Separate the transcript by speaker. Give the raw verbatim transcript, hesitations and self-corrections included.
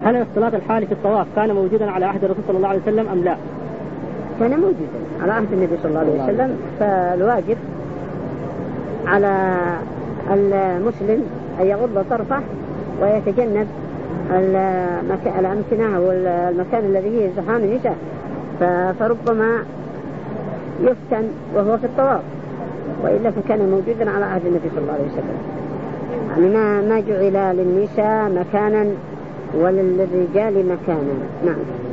Speaker 1: هل اختلاط الحال في الطواف كان موجودا على عهد الرسول صلى الله عليه وسلم أم لا؟
Speaker 2: كان موجودا على عهد النبي صلى الله عليه وسلم. فالواجب على المسلم أن يغض طرفه ويتجنب الأمكنة والمكان الذي فيه زحام النساء، فربما يفتن وهو في الطواف، وإلا فكان موجودا على عهد النبي صلى الله عليه وسلم. يعني ما ما جعل للنساء مكانا وللرجال مكانا. نعم.